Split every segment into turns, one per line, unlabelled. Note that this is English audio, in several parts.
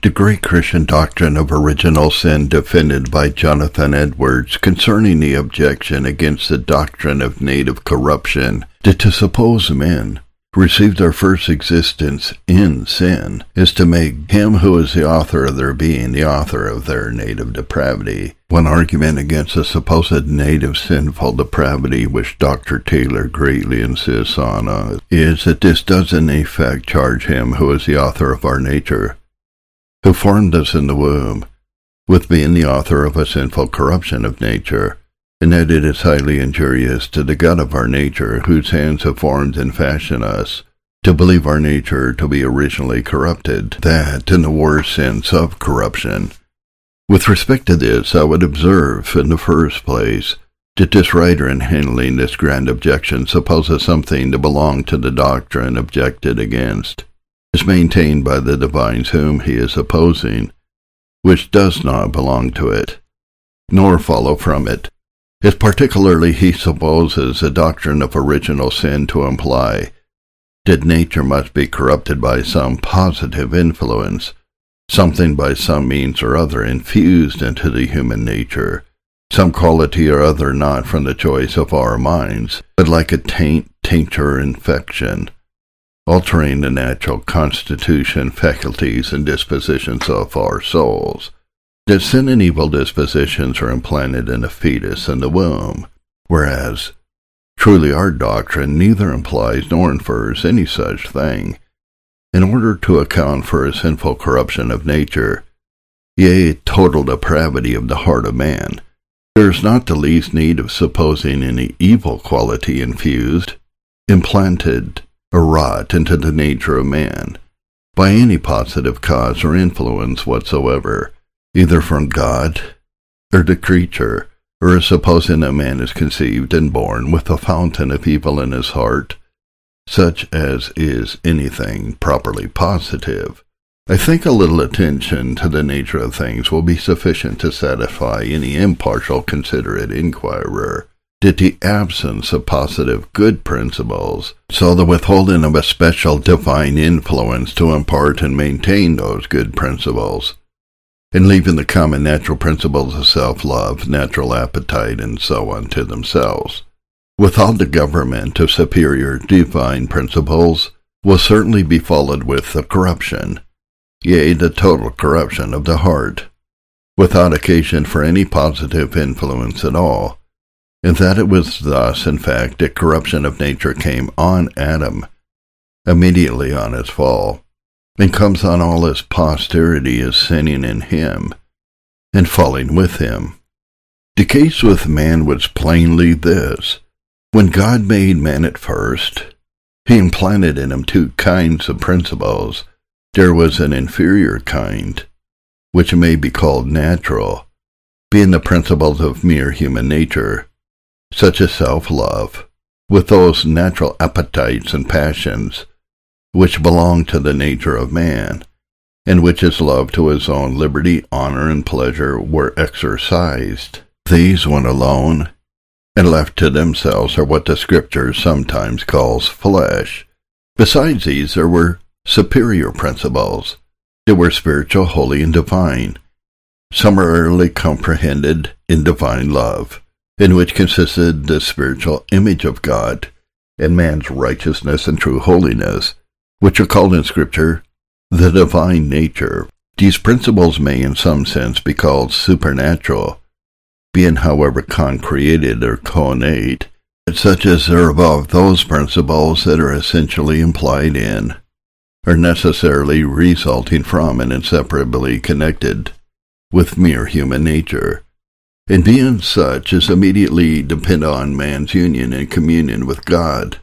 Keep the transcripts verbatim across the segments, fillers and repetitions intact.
The great Christian doctrine of original sin defended by Jonathan Edwards concerning the objection against the doctrine of native corruption that to suppose men received their first existence in sin is to make him who is the author of their being the author of their native depravity. One argument against the supposed native sinful depravity which Doctor Taylor greatly insists on uh, is that this does in effect charge him who is the author of our nature, who formed us in the womb, with being the author of a sinful corruption of nature, and that it is highly injurious to the God of our nature, whose hands have formed and fashioned us, to believe our nature to be originally corrupted, that in the worst sense of corruption. With respect to this, I would observe, in the first place, that this writer in handling this grand objection supposes something to belong to the doctrine objected against, is maintained by the divines whom he is opposing, which does not belong to it, nor follow from it. If particularly he supposes the doctrine of original sin to imply that nature must be corrupted by some positive influence, something by some means or other infused into the human nature, some quality or other not from the choice of our minds, but like a taint, tincture, infection, altering the natural constitution, faculties, and dispositions of our souls, that sin and evil dispositions are implanted in a fetus in the womb, whereas truly our doctrine neither implies nor infers any such thing. In order to account for a sinful corruption of nature, yea, total depravity of the heart of man, there is not the least need of supposing any evil quality infused, implanted, or wrought into the nature of man, by any positive cause or influence whatsoever, either from God or the creature, or as supposing that man is conceived and born with a fountain of evil in his heart, such as is anything properly positive. I think a little attention to the nature of things will be sufficient to satisfy any impartial, considerate inquirer that the absence of positive good principles, so the withholding of a special divine influence to impart and maintain those good principles, and leaving the common natural principles of self-love, natural appetite, and so on to themselves, without the government of superior divine principles, will certainly be followed with the corruption, yea, the total corruption of the heart, without occasion for any positive influence at all, and that it was thus, in fact, that corruption of nature came on Adam immediately on his fall, and comes on all his posterity as sinning in him, and falling with him. The case with man was plainly this. When God made man at first, he implanted in him two kinds of principles. There was an inferior kind, which may be called natural, being the principles of mere human nature, such as self-love, with those natural appetites and passions which belong to the nature of man, and which his love to his own liberty, honor, and pleasure were exercised. These, when alone and left to themselves, are what the Scripture sometimes calls flesh. Besides these, there were superior principles that were spiritual, holy, and divine, summarily comprehended in divine love, in which consisted the spiritual image of God, and man's righteousness and true holiness, which are called in Scripture the divine nature. These principles may in some sense be called supernatural, being however concreated or connate, such as are above those principles that are essentially implied in, or necessarily resulting from and inseparably connected with mere human nature, and being such as immediately depend on man's union and communion with God,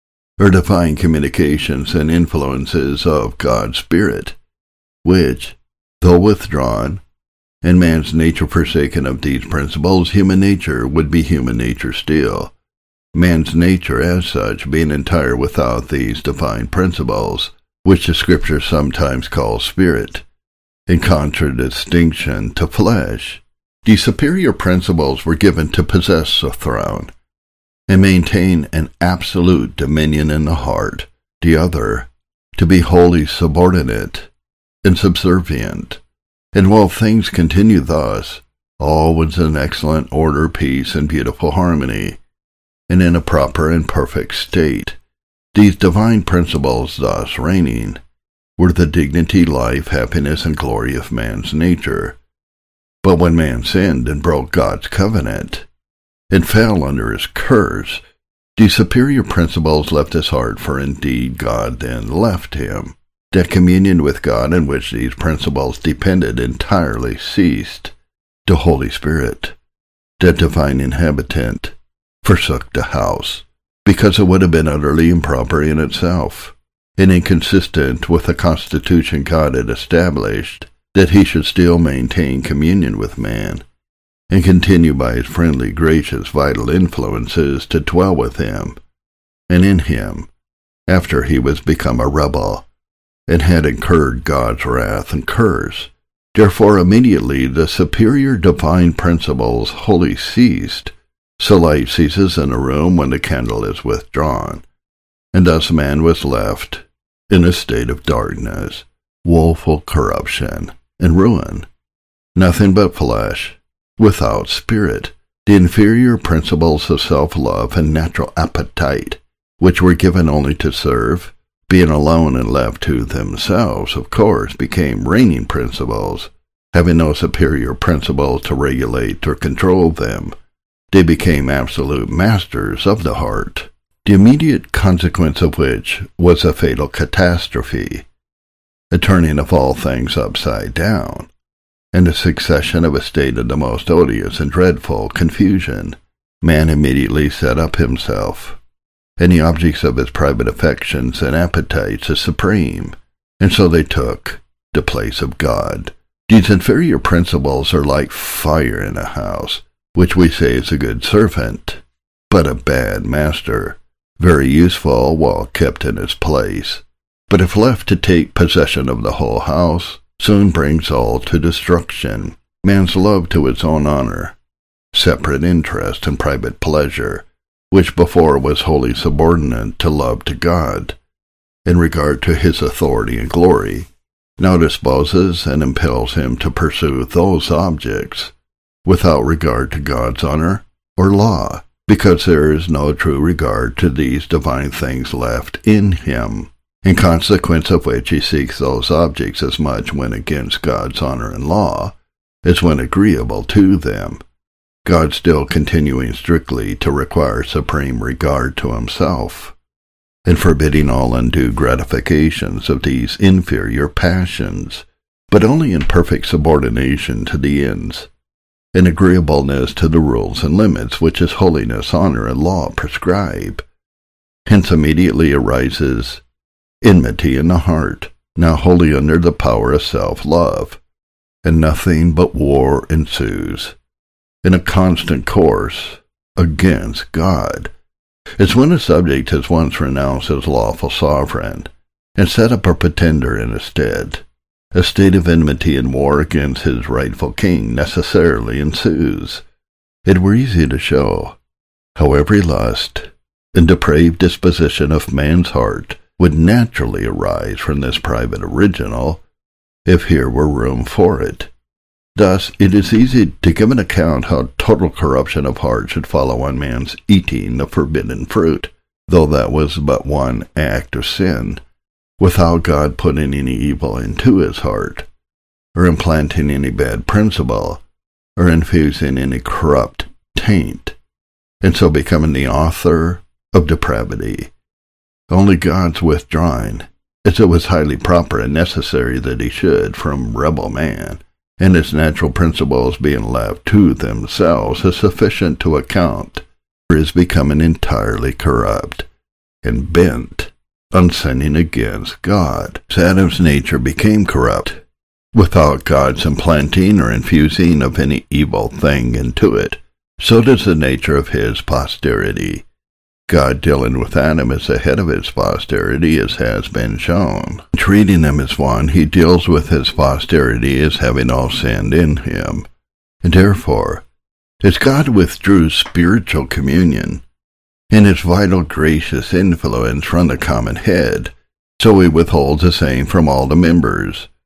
or divine communications and influences of God's Spirit, which, though withdrawn, and man's nature forsaken of these principles, human nature would be human nature still, man's nature as such being entire without these divine principles, which the Scripture sometimes calls spirit, in contradistinction to flesh. The superior principles were given to possess the throne, and maintain an absolute dominion in the heart, the other to be wholly subordinate, and subservient. And while things continued thus, all was in excellent order, peace, and beautiful harmony, and in a proper and perfect state. These divine principles thus reigning were the dignity, life, happiness, and glory of man's nature. But when man sinned and broke God's covenant, and fell under his curse, these superior principles left his heart, for indeed God then left him. That communion with God in which these principles depended entirely ceased. The Holy Spirit, that divine inhabitant, forsook the house, because it would have been utterly improper in itself, and inconsistent with the constitution God had established, that he should still maintain communion with man, and continue by his friendly, gracious, vital influences to dwell with him, and in him, after he was become a rebel, and had incurred God's wrath and curse. Therefore immediately the superior divine principles wholly ceased. So light ceases in a room when the candle is withdrawn, and thus man was left in a state of darkness, woeful corruption, and ruin. Nothing but flesh, without spirit. The inferior principles of self-love and natural appetite, which were given only to serve, being alone and left to themselves, of course, became reigning principles. Having no superior principles to regulate or control them, they became absolute masters of the heart, the immediate consequence of which was a fatal catastrophe, a turning of all things upside down, and a succession of a state of the most odious and dreadful confusion. Man immediately set up himself, and the objects of his private affections and appetites as supreme, and so they took the place of God. These inferior principles are like fire in a house, which we say is a good servant, but a bad master, very useful while kept in his place, but if left to take possession of the whole house, soon brings all to destruction. Man's love to his own honor, separate interest, and private pleasure, which before was wholly subordinate to love to God, in regard to his authority and glory, now disposes and impels him to pursue those objects, without regard to God's honor or law, because there is no true regard to these divine things left in him, in consequence of which he seeks those objects as much when against God's honor and law, as when agreeable to them, God still continuing strictly to require supreme regard to himself, and forbidding all undue gratifications of these inferior passions, but only in perfect subordination to the ends, and agreeableness to the rules and limits which his holiness, honor, and law prescribe. Hence immediately arises enmity in the heart, now wholly under the power of self-love, and nothing but war ensues, in a constant course against God, as when a subject has once renounced his lawful sovereign, and set up a pretender in his stead. A state of enmity and war against his rightful king necessarily ensues. It were easy to show how every lust and depraved disposition of man's heart would naturally arise from this private original, if here were room for it. Thus, it is easy to give an account how total corruption of heart should follow on man's eating the forbidden fruit, though that was but one act of sin, without God putting any evil into his heart, or implanting any bad principle, or infusing any corrupt taint, and so becoming the author of depravity. Only God's withdrawing, as it was highly proper and necessary that he should, from rebel man, and his natural principles being left to themselves, is sufficient to account for his becoming entirely corrupt, and bent on sinning against God. As Adam's nature became corrupt, without God's implanting or infusing of any evil thing into it, so does the nature of his posterity. God dealing with Adam as the head of his posterity, as has been shown. Treating him as one, he deals with his posterity as having all sinned in him. And therefore, as God withdrew spiritual communion and his vital gracious influence from the common head, so he withholds the same from all the members,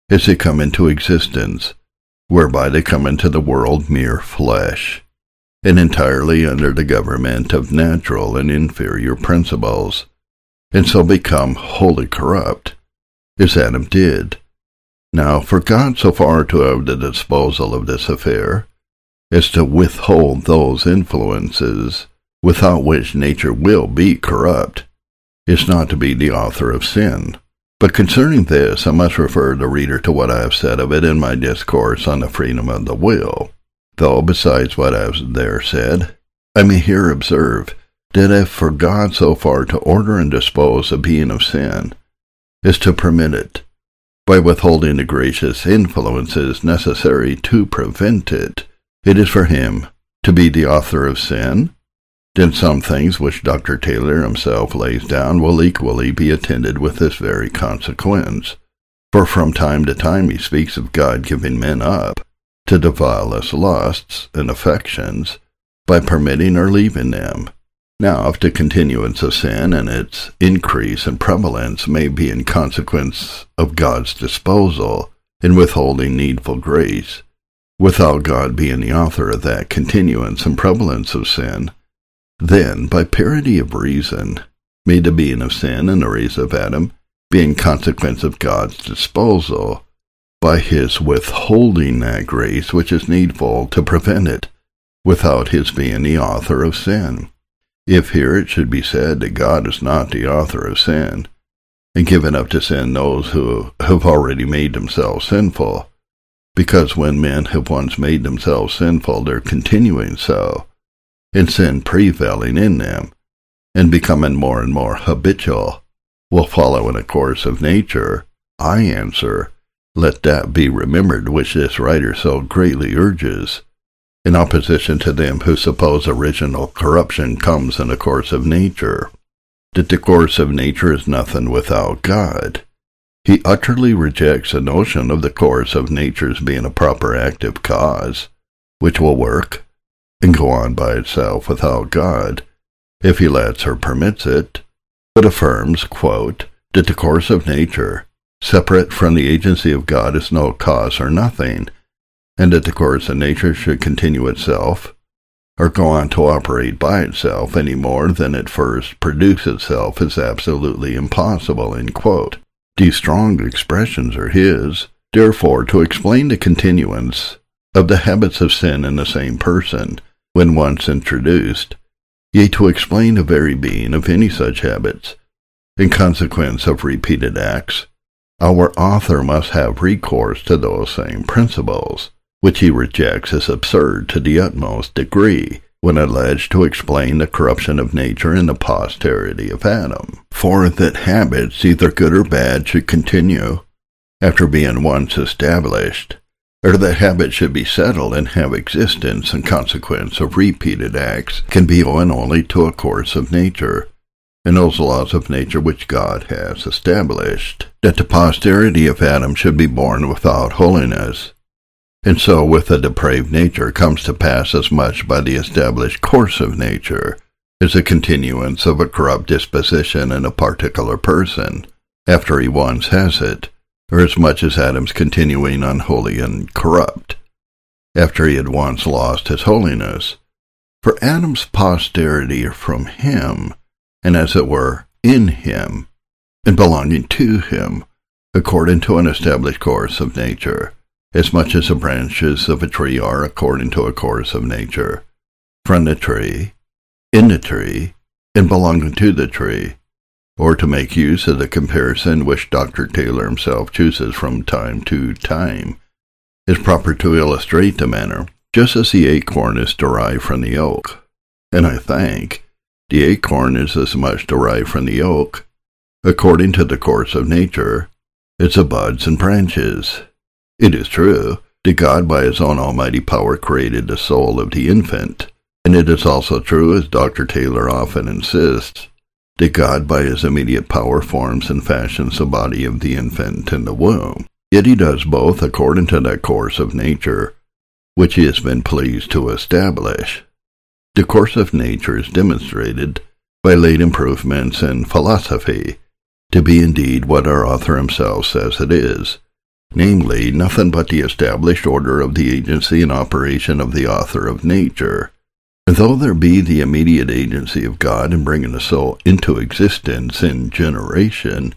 as they come into existence, whereby they come into the world mere flesh, and entirely under the government of natural and inferior principles, and so become wholly corrupt, as Adam did. Now, for God so far to have the disposal of this affair, as to withhold those influences without which nature will be corrupt, is not to be the author of sin. But concerning this, I must refer the reader to what I have said of it in my discourse on the freedom of the will, though, besides what I have there said, I may here observe that if for God so far to order and dispose a being of sin is to permit it, by withholding the gracious influences necessary to prevent it, it is for him to be the author of sin, then some things which Doctor Taylor himself lays down will equally be attended with this very consequence. For from time to time he speaks of God giving men up to the vilest lusts and affections by permitting or leaving them. Now, if the continuance of sin and its increase and prevalence may be in consequence of God's disposal in withholding needful grace, without God being the author of that continuance and prevalence of sin, then, by parity of reason, may the being of sin and the race of Adam be in consequence of God's disposal, by his withholding that grace which is needful to prevent it, without his being the author of sin. If here it should be said that God is not the author of sin, and given up to sin those who have already made themselves sinful, because when men have once made themselves sinful, they're continuing so, and sin prevailing in them, and becoming more and more habitual, will follow in a course of nature, I answer, let that be remembered which this writer so greatly urges, in opposition to them who suppose original corruption comes in a course of nature, that the course of nature is nothing without God. He utterly rejects the notion of the course of nature's being a proper active cause, which will work and go on by itself without God, if he lets or permits it, but affirms, quote, that the course of nature, separate from the agency of God, is no cause or nothing, and that the course of nature should continue itself, or go on to operate by itself any more than it first produced itself, is absolutely impossible, end quote. These strong expressions are his. Therefore, to explain the continuance of the habits of sin in the same person, when once introduced, yea, to explain the very being of any such habits, in consequence of repeated acts, our author must have recourse to those same principles, which he rejects as absurd to the utmost degree, when alleged to explain the corruption of nature in the posterity of Adam. For that habits, either good or bad, should continue, after being once established, or that habits should be settled and have existence in consequence of repeated acts, can be owing only to a course of nature, and those laws of nature which God has established, that the posterity of Adam should be born without holiness, and so with a depraved nature comes to pass as much by the established course of nature as a continuance of a corrupt disposition in a particular person, after he once has it, or as much as Adam's continuing unholy and corrupt, after he had once lost his holiness. For Adam's posterity are from him, and as it were, in him, and belonging to him, according to an established course of nature, as much as the branches of a tree are according to a course of nature, from the tree, in the tree, and belonging to the tree, or to make use of the comparison which Doctor Taylor himself chooses from time to time, is proper to illustrate the matter, just as the acorn is derived from the oak. And I think the acorn is as much derived from the oak, according to the course of nature, as the buds and branches. It is true that God by his own almighty power created the soul of the infant, and it is also true, as Doctor Taylor often insists, that God by his immediate power forms and fashions the body of the infant in the womb. Yet he does both according to that course of nature which he has been pleased to establish. The course of nature is demonstrated by late improvements in philosophy to be indeed what our author himself says it is, namely, nothing but the established order of the agency and operation of the author of nature. And though there be the immediate agency of God in bringing the soul into existence in generation,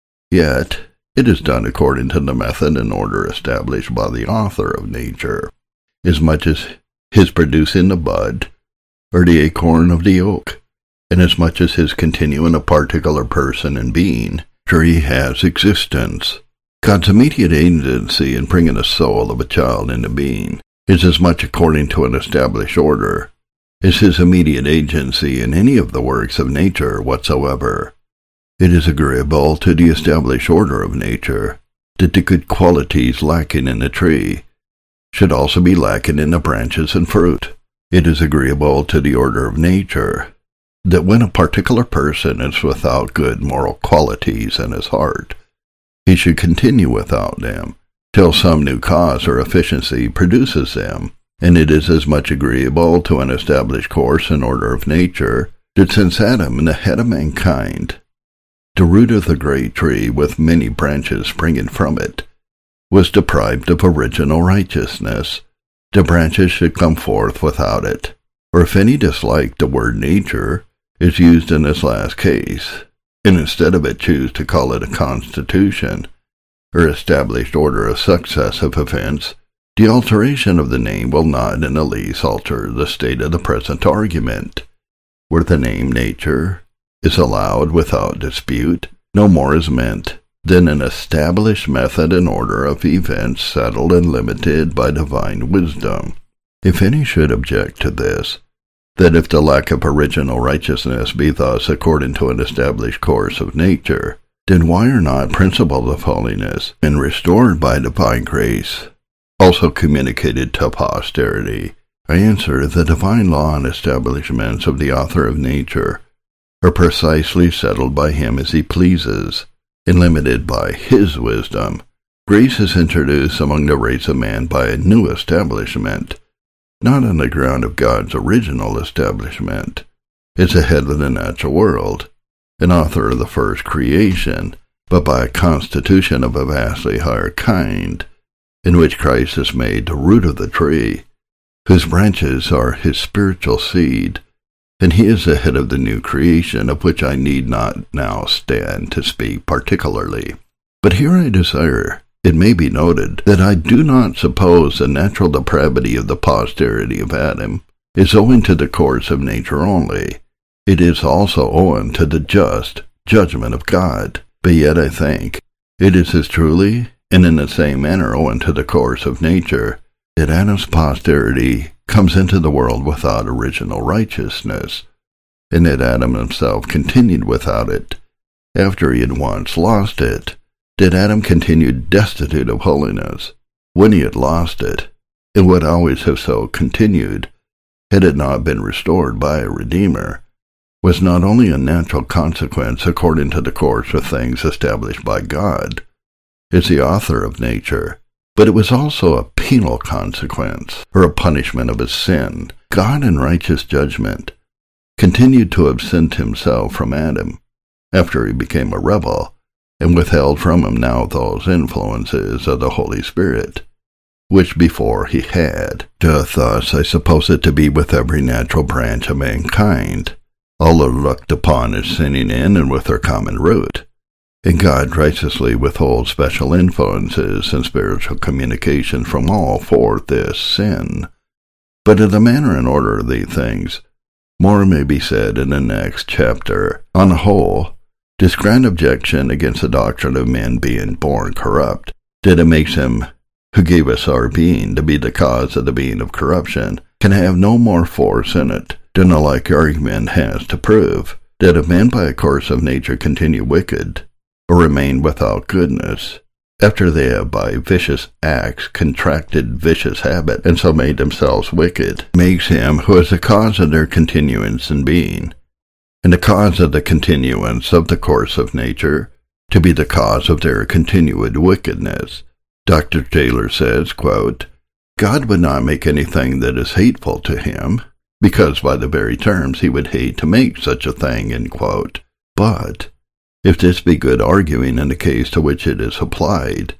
yet it is done according to the method and order established by the author of nature, as much as his producing the bud, or the acorn of the oak, and as much as his continuing a particular person and being, sure he has existence. God's immediate agency in bringing the soul of a child into being is as much according to an established order as his immediate agency in any of the works of nature whatsoever. It is agreeable to the established order of nature that the good qualities lacking in the tree should also be lacking in the branches and fruit. It is agreeable to the order of nature that when a particular person is without good moral qualities in his heart, he should continue without them till some new cause or efficiency produces them. And it is as much agreeable to an established course and order of nature that since Adam, the head of mankind, the root of the great tree with many branches springing from it, was deprived of original righteousness, the branches should come forth without it. Or if any dislike the word nature is used in this last case, and instead of it choose to call it a constitution, or established order of successive events, the alteration of the name will not in the least alter the state of the present argument, where the name nature is allowed without dispute. No more is meant than an established method and order of events settled and limited by divine wisdom. If any should object to this, that if the lack of original righteousness be thus according to an established course of nature, then why are not principles of holiness, and restored by divine grace, also communicated to posterity? I answer, the divine law and establishments of the author of nature are precisely settled by him as he pleases, and limited by his wisdom. Grace is introduced among the race of man by a new establishment, not on the ground of God's original establishment, as the head of the natural world, and author of the first creation, but by a constitution of a vastly higher kind, in which Christ is made the root of the tree, whose branches are his spiritual seed, and he is the head of the new creation, of which I need not now stand to speak particularly. But here I desire it may be noted that I do not suppose the natural depravity of the posterity of Adam is owing to the course of nature only. It is also owing to the just judgment of God. But yet I think it is as truly and in the same manner owing to the course of nature that Adam's posterity comes into the world without original righteousness, and that Adam himself continued without it after he had once lost it. That Adam continued destitute of holiness when he had lost it, and would always have so continued had it not been restored by a Redeemer, was not only a natural consequence according to the course of things established by God, as the author of nature, but it was also a penal consequence, or a punishment of his sin. God in righteous judgment continued to absent himself from Adam after he became a rebel, and withheld from him now those influences of the Holy Spirit, which before he had. Doth thus I suppose it to be with every natural branch of mankind. All are looked upon as sinning in and with their common root, and God righteously withholds special influences and spiritual communication from all for this sin. But of the manner and order of these things, more may be said in the next chapter. On the whole, this grand objection against the doctrine of men being born corrupt, that it makes him who gave us our being to be the cause of the being of corruption, can have no more force in it than the like argument has to prove that if men by a course of nature continue wicked, or remain without goodness, after they have by vicious acts contracted vicious habit, and so made themselves wicked, makes him who is the cause of their continuance in being, and the cause of the continuance of the course of nature, to be the cause of their continued wickedness. Doctor Taylor says, quote, God would not make anything that is hateful to him, because by the very terms he would hate to make such a thing, end quote. But if this be good arguing in the case to which it is applied,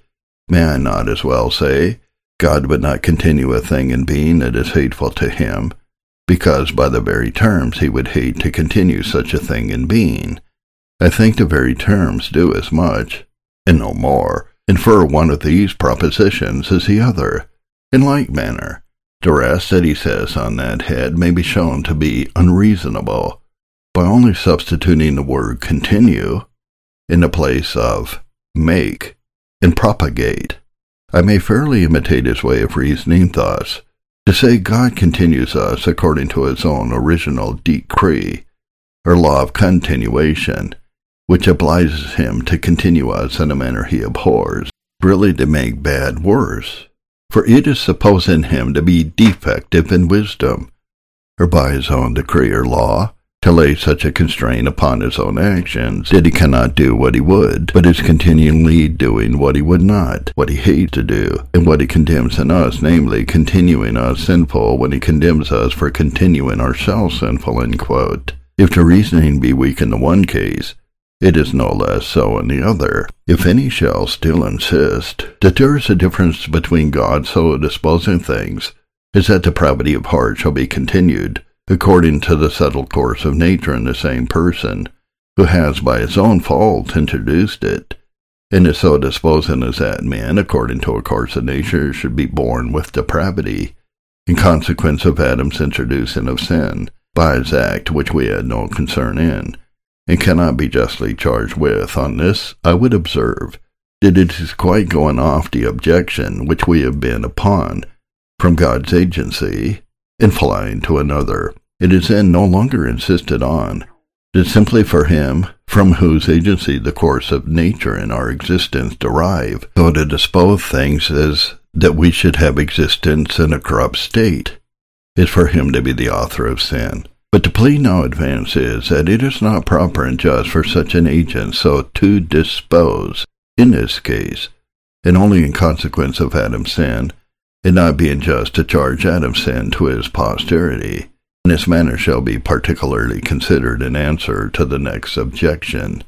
May I not as well say, God would not continue a thing in being that is hateful to him, because by the very terms he would hate to continue such a thing in being? I think the very terms do as much, and no more, infer one of these propositions as the other. In like manner, the rest that he says on that head may be shown to be unreasonable, by only substituting the word continue in the place of make and propagate. I may fairly imitate his way of reasoning thus: to say God continues us according to his own original decree, or law of continuation, which obliges him to continue us in a manner he abhors, really to make bad worse. For it is supposing him to be defective in wisdom, or by his own decree or law, to lay such a constraint upon his own actions, that he cannot do what he would, but is continually doing what he would not, what he hates to do, and what he condemns in us, namely, continuing us sinful when he condemns us for continuing ourselves sinful. End quote. If the reasoning be weak in the one case, it is no less so in the other. If any shall still insist that there is a difference between God so disposing things as that depravity of heart shall be continued, according to the settled course of nature in the same person, who has by his own fault introduced it, and is so disposing as that man, according to a course of nature, should be born with depravity, in consequence of Adam's introducing of sin, by his act which we had no concern in, and cannot be justly charged with, on this I would observe that it is quite going off the objection which we have been upon from God's agency, and flying to another. It is then no longer insisted on that simply for him from whose agency the course of nature and our existence derive, so to dispose things as that we should have existence in a corrupt state, is for him to be the author of sin. But the plea now advanced is that it is not proper and just for such an agent so to dispose, in this case, and only in consequence of Adam's sin, it not being just to charge Adam's sin to his posterity. And this matter shall be particularly considered in answer to the next objection.